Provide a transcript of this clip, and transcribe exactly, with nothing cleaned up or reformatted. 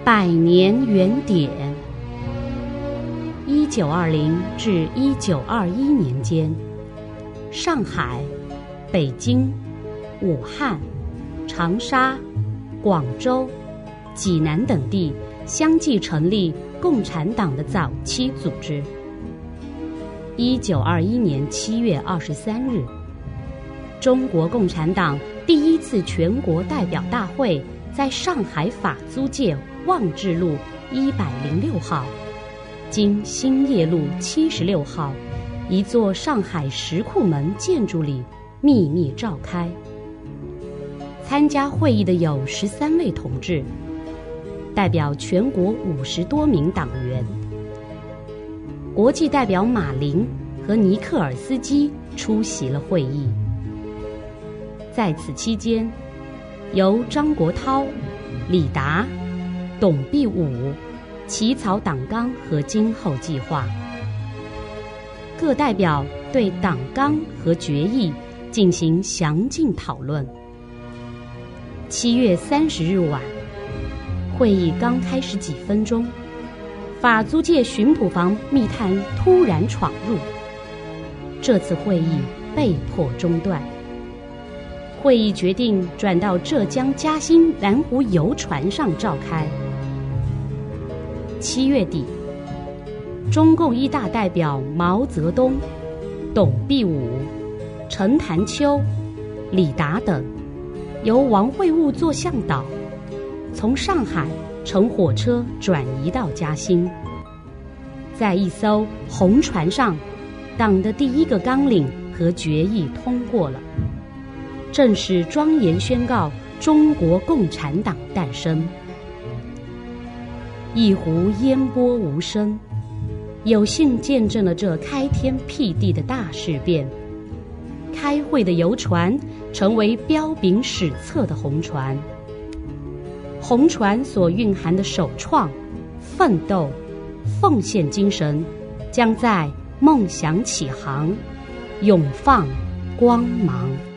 百年原点。一九二零至一九二一年间，上海、北京、武汉、长沙、广州、济南等地相继成立共产党的早期组织。一九二一年七月二十三日，中国共产党第一次全国代表大会在上海法租界望志路一百零六号，经兴业路七十六号一座上海石库门建筑里秘密召开。参加会议的有十三位同志，代表全国五十多名党员。国际代表马林和尼克尔斯基出席了会议。在此期间，由张国焘、李达、董必武起草党纲和今后计划。各代表对党纲和决议进行详尽讨论。七月三十日晚，会议刚开始几分钟，法租界巡捕房密探突然闯入，这次会议被迫中断。会议决定转到浙江嘉兴南湖游船上召开。七月底，中共一大代表毛泽东、董必武、陈潭秋、李达等，由王会悟做向导，从上海乘火车转移到嘉兴。在一艘红船上，党的第一个纲领和决议通过了，正式庄严宣告中国共产党诞生。一湖烟波无声，有幸见证了这开天辟地的大事变。开会的游船成为彪炳史册的红船，红船所蕴含的首创、奋斗、奉献精神，将在梦想起航，永放光芒。